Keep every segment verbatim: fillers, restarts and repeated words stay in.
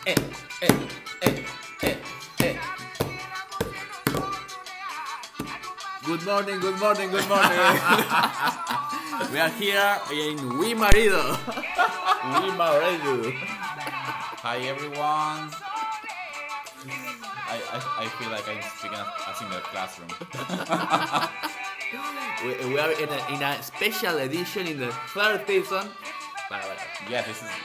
eh, eh, eh, eh, eh. Good morning, good morning, good morning. We are here in We Marido. We Marido. Hi everyone. I, I, I feel like I'm speaking as in the classroom. we, we are in a, in a special edition in the third season. Vale, vale. Yeah, this is.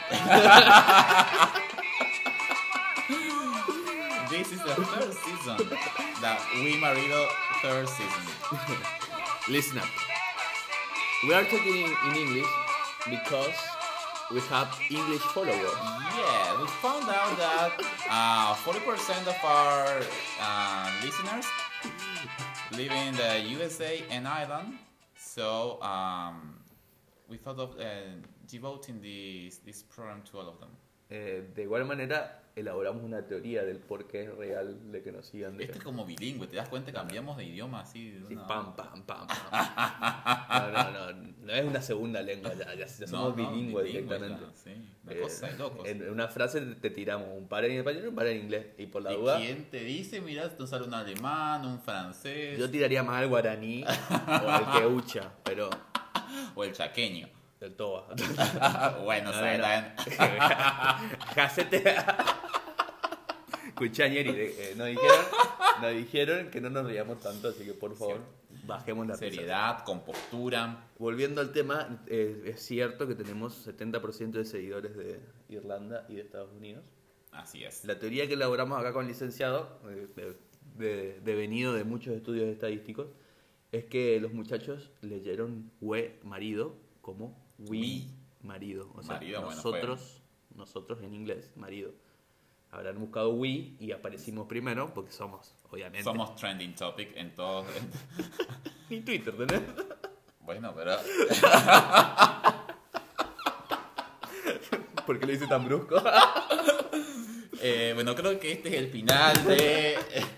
This is the third season. The We Marido third season. Listen up. We are talking in, in English because we have English followers. Yeah, we found out that uh, forty percent of our uh, listeners live in the U S A and Ireland. So um, we thought of uh, devoting this, this program to all of them. Eh, de igual manera, elaboramos una teoría del por qué es real de que nos sigan. De Este es como bilingüe, ¿te das cuenta? Cambiamos de idioma así. De sí, una... pam, pam, pam, pam. No, no, no, no es una segunda lengua, ya, ya, ya somos no, no, bilingües bilingüe, directamente. ya, sí, una Eh, cosa de locos. En una frase te tiramos un par en español y un par en inglés. Y por la ¿Y duda, quién te dice? Mirá, tú sale un alemán, un francés. yo tiraría más al guaraní o al queucha, pero O el chaqueño. del toba. Bueno, No, saben. no. Jacete. Escuchá, Ñeri, eh, nos dijeron, nos dijeron que no nos riamos tanto, así que por favor, bajemos la risa. Seriedad, compostura. Volviendo al tema, eh, es cierto que tenemos setenta por ciento de seguidores de Irlanda y de Estados Unidos. Así es. La teoría que elaboramos acá con el licenciado, eh, de, de, devenido de muchos estudios estadísticos, es que los muchachos leyeron we marido como we, We. marido. O sea, Marido, bueno, nosotros, nosotros en inglés, marido. Habrán buscado we y aparecimos primero porque somos, obviamente. Somos trending topic en todos. Ni Twitter, ¿tenés? Bueno, pero. ¿Por qué lo hice tan brusco? Eh, bueno, creo que este es el final de.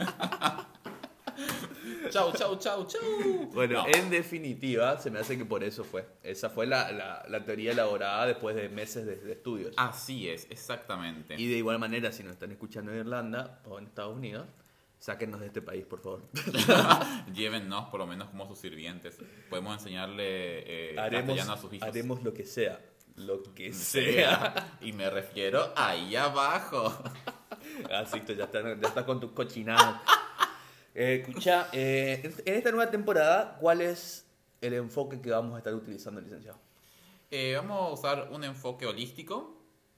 Chau, chau, chau, chau. Bueno, No. en definitiva, se me hace que por eso fue. Esa fue la, la, la teoría elaborada después de meses de, de estudios. Así es, exactamente. Y de igual manera, si nos están escuchando en Irlanda o en Estados Unidos, sáquennos de este país, por favor. Llévennos por lo menos como sus sirvientes. Podemos enseñarle eh, haremos, castellano a sus hijos. haremos lo que sea. Lo que sea. Y me refiero ahí abajo. Así que ya estás ya está con tus cochinadas. Eh, escucha, eh, en esta nueva temporada, ¿cuál es el enfoque que vamos a estar utilizando, licenciado? Eh, vamos a usar un enfoque holístico.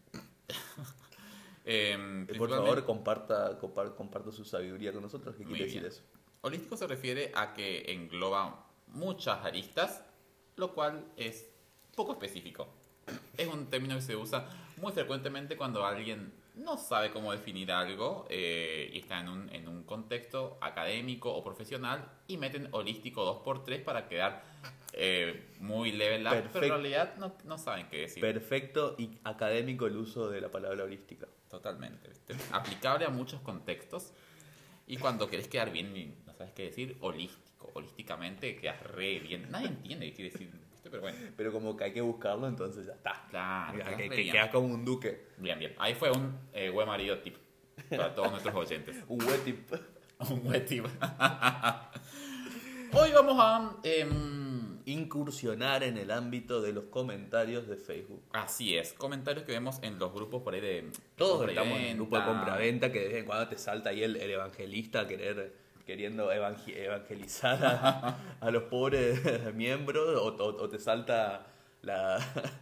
eh, Eh, por principalmente- favor, comparta, compar- comparta su sabiduría con nosotros. ¿Qué Muy quiere decir bien. eso? Holístico se refiere a que engloba muchas aristas, lo cual es poco específico. Es un término que se usa muy frecuentemente cuando alguien no sabe cómo definir algo eh, y está en un, en un contexto académico o profesional y meten holístico dos por tres para quedar eh, muy level up, pero Perfecto. en realidad no, no saben qué decir. Perfecto y académico el uso de la palabra holística. Totalmente. ¿Viste? Aplicable a muchos contextos. Y cuando querés quedar bien y no sabes qué decir, holístico. Holísticamente quedas re bien. Nadie entiende qué quiere decir, ¿viste? Pero bueno. Pero como que hay que buscarlo, entonces ya está. Claro. Ya, quedás que, re que bien. quedas como un duque. Bien, bien. Ahí fue un eh, buen marido tip para todos nuestros oyentes. Un wetip. Un buen tip. Hoy vamos a... em, Incursionar en el ámbito de los comentarios de Facebook. así es. Comentarios que vemos en los grupos por ahí de... Todos compra y estamos en el grupo de venta. compra-venta que de vez en cuando te salta ahí el, el evangelista querer, queriendo evangel- evangelizar a, a los pobres miembros o, o- o te salta la...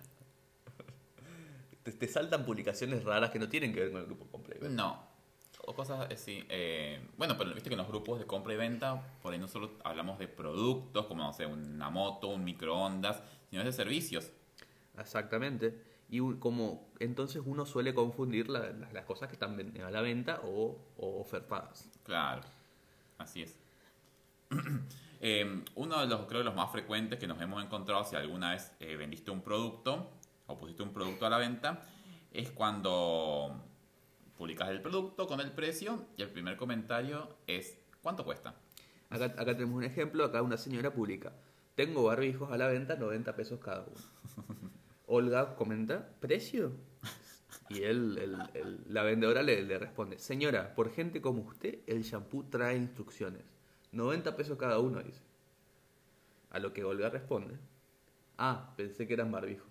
te, te saltan publicaciones raras que no tienen que ver con el grupo de compra y venta. No. O cosas así. Eh, bueno, pero viste que en los grupos de compra y venta, por ahí no solo hablamos de productos, como no sé, una moto, un microondas, sino de servicios. Exactamente. Y un- como entonces uno suele confundir la- la- las cosas que están ven- a la venta o, o ofertadas. Claro. Así es. Eh, uno de los, creo, de los más frecuentes que nos hemos encontrado si alguna vez eh, vendiste un producto o pusiste un producto a la venta, es cuando publicas el producto con el precio y el primer comentario es ¿cuánto cuesta? Acá, acá tenemos un ejemplo, acá una señora publica, tengo barbijos a la venta, noventa pesos cada uno. Olga comenta, ¿precio? Y él, el- el- la vendedora le, le responde, señora, por gente como usted, el shampoo trae instrucciones. noventa pesos cada uno, dice. A lo que Olga responde, ah, pensé que eran barbijos.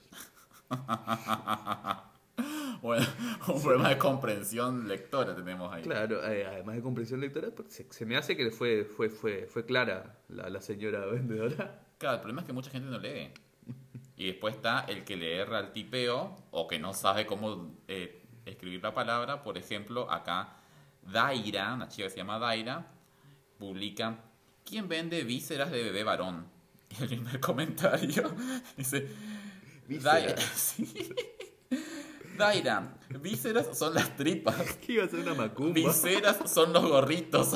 Bueno, un problema de comprensión lectora tenemos ahí. Claro, eh, además de comprensión lectora, pues, se, se me hace que fue, fue, fue, fue clara la, la señora vendedora. Claro, el problema es que mucha gente no lee. Y después está el que le erra al tipeo o que no sabe cómo eh, escribir la palabra. Por ejemplo, acá Daira, una chica que se llama Daira, publica: ¿quién vende vísceras de bebé varón? Y el primer comentario dice: Daira, Vísceras. sí. Daira, vísceras son las tripas, ¿Qué iba a ser una macumba? vísceras son los gorritos.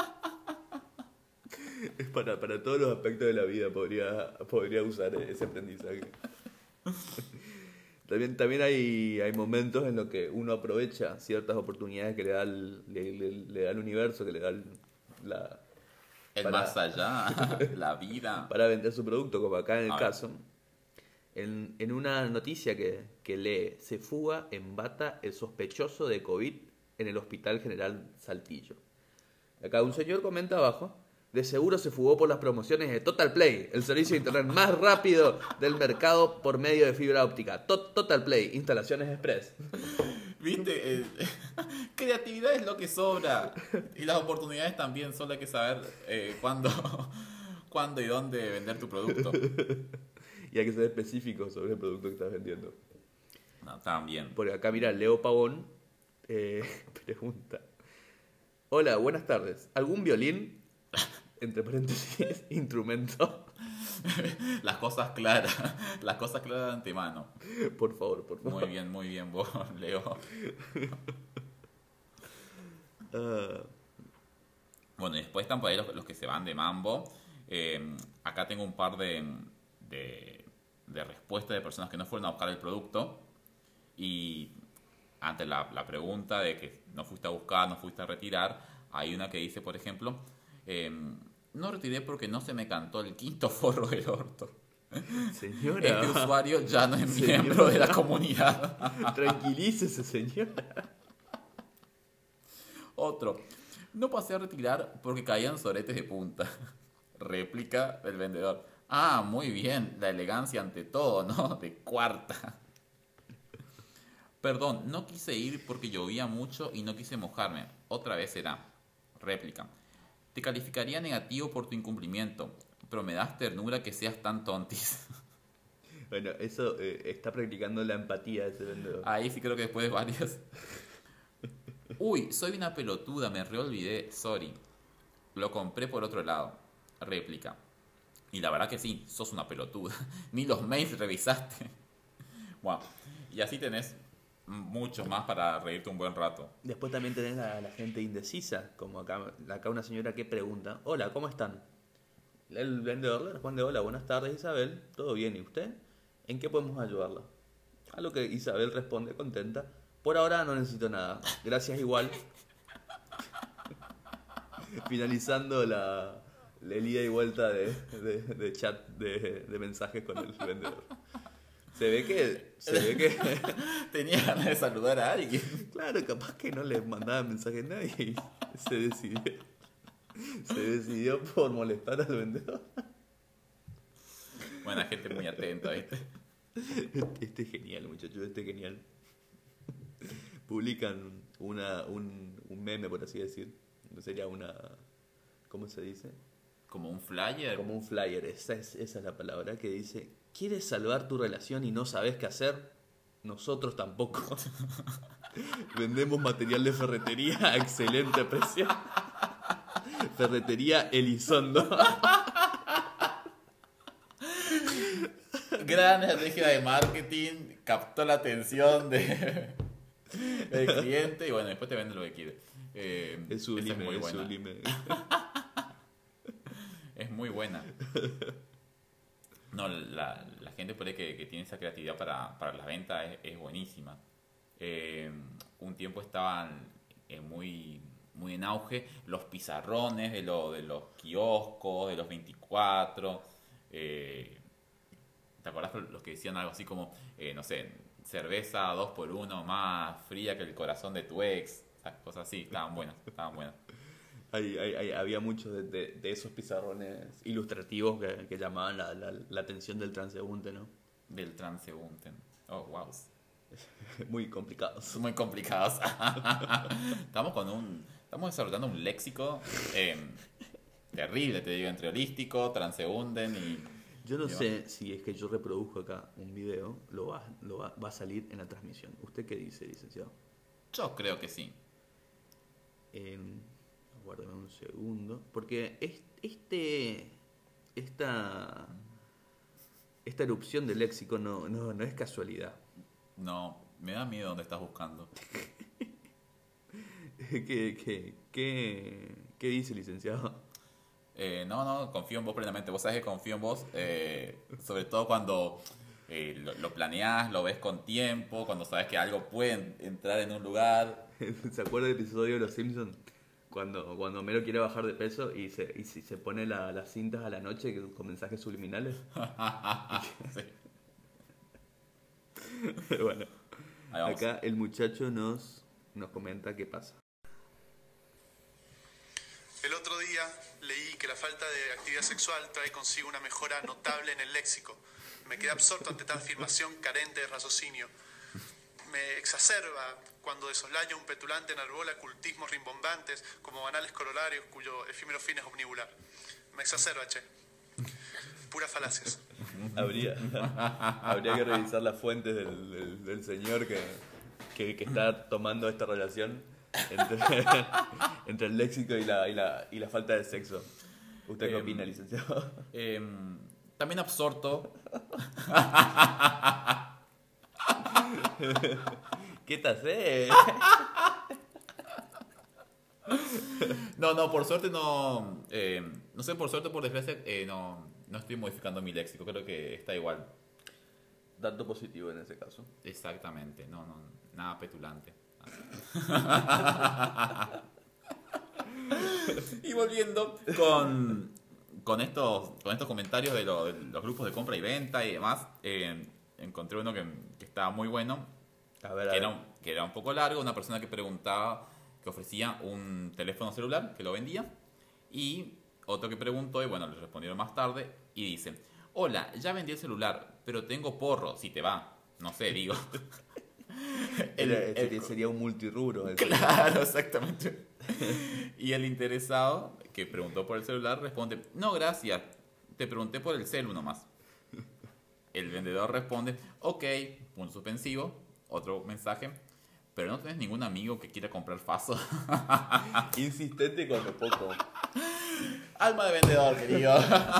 Es para, para todos los aspectos de la vida podría, podría usar ese aprendizaje. También, también hay, hay momentos en los que uno aprovecha ciertas oportunidades que le da el, le, le- le da el universo, que le da el- la, El Para- más allá, la vida. para vender su producto, como acá en el A ver. caso. En, en una noticia que, que lee, se fuga en bata el sospechoso de COVID en el Hospital General Saltillo. Acá un señor comenta abajo, de seguro se fugó por las promociones de Total Play, el servicio de internet más rápido del mercado por medio de fibra óptica. To- Total Play, instalaciones express. ¿Viste? Eh, creatividad es lo que sobra. Y las oportunidades también. Solo hay que saber eh, cuándo, cuándo y dónde vender tu producto. Y hay que ser específico sobre el producto que estás vendiendo. No, también. Porque acá, mira, Leo Pavón eh, pregunta. Hola, buenas tardes. ¿Algún violín? Entre paréntesis, instrumento. Las cosas claras. Las cosas claras de antemano. Por favor, por favor. Muy bien, muy bien, vos, Leo. Ah, Bueno, y después están por ahí los, los que se van de mambo. Eh, acá tengo un par de, de, de respuestas de personas que no fueron a buscar el producto. Y ante la, la pregunta de que no fuiste a buscar, no fuiste a retirar, hay una que dice, por ejemplo, eh, no retiré porque no se me cantó el quinto forro del orto. señora. Este usuario ya no es Señora. miembro de la comunidad. Tranquilícese, señora. Otro. No pasé a retirar porque caían soretes de punta. Réplica del vendedor. Ah, muy bien. La elegancia ante todo, ¿no? De cuarta. Perdón, no quise ir porque llovía mucho y no quise mojarme. Otra vez será. Réplica. Te calificaría negativo por tu incumplimiento, pero me das ternura que seas tan tontis. Bueno, eso eh, está practicando la empatía ese vendedor. Ahí sí creo que después de varias. Uy, soy una pelotuda, me reolvidé, sorry. Lo compré por otro lado. Réplica. Y la verdad que sí, sos una pelotuda. Ni los mails revisaste. Bueno, y así tenés mucho más para reírte un buen rato. Después también tenés a la gente indecisa, como acá, acá una señora que pregunta, hola, ¿cómo están? El vendedor le responde, hola, buenas tardes Isabel, ¿todo bien? ¿Y usted? ¿En qué podemos ayudarla? A lo que Isabel responde contenta, por ahora no necesito nada, gracias igual. Finalizando la, el ida y vuelta de, de, de chat de, de mensajes con el vendedor. Se ve que, se ve que, Tenía ganas de saludar a alguien. claro, capaz que no le mandaba mensaje a nadie y se decidió, se decidió por molestar al vendedor. Buena gente muy atenta, ¿viste? Este, este es genial, muchachos, este es genial. Publican una, un, un meme, por así decir. Sería una, ¿cómo se dice? Como un flyer. Como un flyer, esa es, esa es la palabra, que dice, ¿quieres salvar tu relación y no sabes qué hacer? Nosotros tampoco. Vendemos material de ferretería a excelente precio. Ferretería Elizondo. Gran estrategia de marketing, captó la atención de, del cliente y bueno, después te vende lo que quiere. Eh, Es esa sublime, es muy es buena. sublime. Es muy buena. No, la, la gente por ahí que, que tiene esa creatividad para, para la venta es, es buenísima. Eh, un tiempo estaban eh, muy, muy en auge los pizarrones de, lo, de los kioscos, de los veinticuatro. Eh, ¿Te acordás acordás los que decían algo así como, eh, no sé, cerveza dos por uno más fría que el corazón de tu ex? Esas cosas así, estaban buenas, estaban buenas. Hay, hay, hay- había muchos de, de- de esos pizarrones ilustrativos que, que llamaban la, la, la atención del transeúnte, ¿no? Del transeúnte. Oh, wow. Muy complicados. Son muy complicados. Estamos con un. Estamos desarrollando un léxico eh, terrible, te digo, entre holístico, transeúnden y. Yo no y sé si es que yo reproduzco acá un video, lo va, lo va, va a salir en la transmisión. ¿Usted qué dice, licenciado? Yo creo que sí. En, aguárdame un segundo. Porque es- este. Esta. Esta erupción del léxico no, no, no es casualidad. No, me da miedo donde estás buscando. ¿Qué, qué, qué, qué dice, licenciado? Eh, no, no, confío en vos plenamente. Vos sabés que confío en vos, eh, sobre todo cuando eh, lo, lo planeás, lo ves con tiempo, cuando sabes que algo puede entrar en un lugar. ¿Se acuerda del episodio de Los Simpsons? Cuando, cuando Homero quiere bajar de peso y se, y si se pone la- las cintas a la noche que- con mensajes subliminales. Sí. Bueno, Ahí vamos. acá el muchacho nos, nos comenta qué pasa. El otro día leí que la falta de actividad sexual trae consigo una mejora notable en el léxico. Me quedé absorto ante tal afirmación carente de raciocinio. Me exacerba cuando de soslayo un petulante enarbola cultismos rimbombantes como banales corolarios cuyo efímero fin es omnibular. Me exacerba, che. Puras falacias. Habría, habría que revisar las fuentes del, del- del señor que, que, que está tomando esta relación entre, entre el léxico y la, y, la, y la falta de sexo. ¿Usted qué Em, opina, licenciado? Eh, también absorto. ¿Qué te hace? No, no, por suerte no. eh, no sé, por suerte o por desgracia, eh, no, no estoy modificando mi léxico. Creo que está igual. Dato positivo en ese caso. Exactamente, no, no, nada petulante. Y volviendo con, con, estos, con estos comentarios de, lo- de los grupos de compra y venta y demás, eh, encontré uno que, que estaba muy bueno, A ver, a que ver. era, un- que era un poco largo, una persona que preguntaba, que ofrecía un teléfono celular, que lo vendía, y otro que preguntó, y bueno, le respondieron más tarde, y dice, hola, ya vendí el celular, pero tengo porro, si te va, no sé, digo. El- Era- el- sería, sería un multirrubro. ese. Claro, exactamente. Y el interesado que preguntó por el celular responde, no, gracias, te pregunté por el celu nomás. El vendedor responde, ok, punto suspensivo, otro mensaje, pero no tenés ningún amigo que quiera comprar Faso. Insistente con lo poco. Alma de vendedor, querido.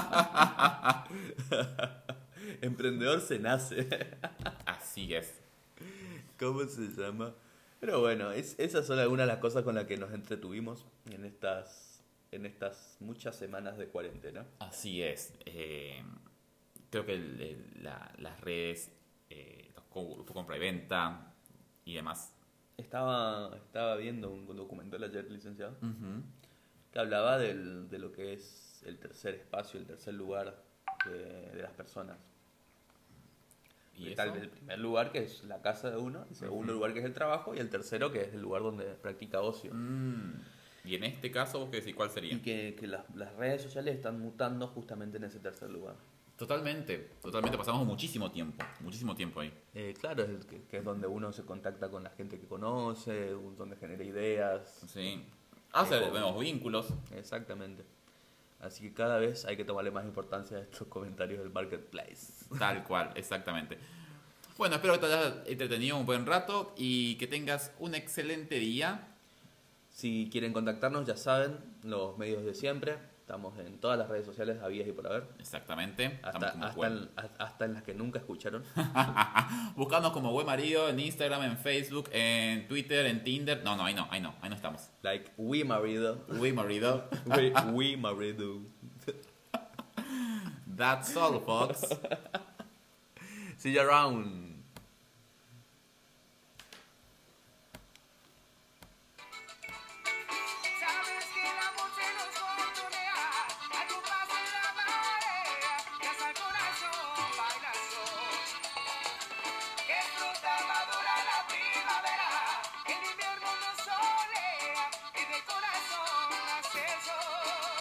Emprendedor se nace. Así es. ¿Cómo se llama? Pero bueno, es, esas son algunas de las cosas con las que nos entretuvimos en estas, en estas muchas semanas de cuarentena. Así es. Eh, creo que el- el- la- las redes, eh, los co- grupos compra y venta y demás. Estaba, estaba viendo un documental ayer, licenciado, Ujú. que hablaba del, de lo que es el tercer espacio, el tercer lugar de, de las personas. ¿Y Está eso? el primer lugar, que es la casa de uno, el segundo Ujú. lugar, que es el trabajo, y el tercero, que es el lugar donde practica ocio. Mm, Y en este caso, ¿vos qué decís? ¿Cuál sería? Y que, que las, las redes sociales están mutando justamente en ese tercer lugar. Totalmente, totalmente. Pasamos muchísimo tiempo, muchísimo tiempo ahí. Eh, claro, es el que, que es donde uno se contacta con la gente que conoce, donde genera ideas. Sí. Hace Ojo. nuevos vínculos. Exactamente. Así que cada vez hay que tomarle más importancia a estos comentarios del marketplace. Tal cual, exactamente. Bueno, espero que te hayas entretenido un buen rato y que tengas un excelente día. Si quieren contactarnos, ya saben, los medios de siempre. Estamos en todas las redes sociales, habidas y por haber. Exactamente. Hasta, Estamos como hasta, buen- en, hasta en las que nunca escucharon. Buscanos como Buen Marido en Instagram, en Facebook, en Twitter, en Tinder. No, no, ahí no, ahí no, ahí no estamos. Like, we marido. We Marido. We, we marido. That's all, folks. See you around. Sabes que el amor se nos controlea, al compás de la marea, y hasta el corazón baila solo. matadores.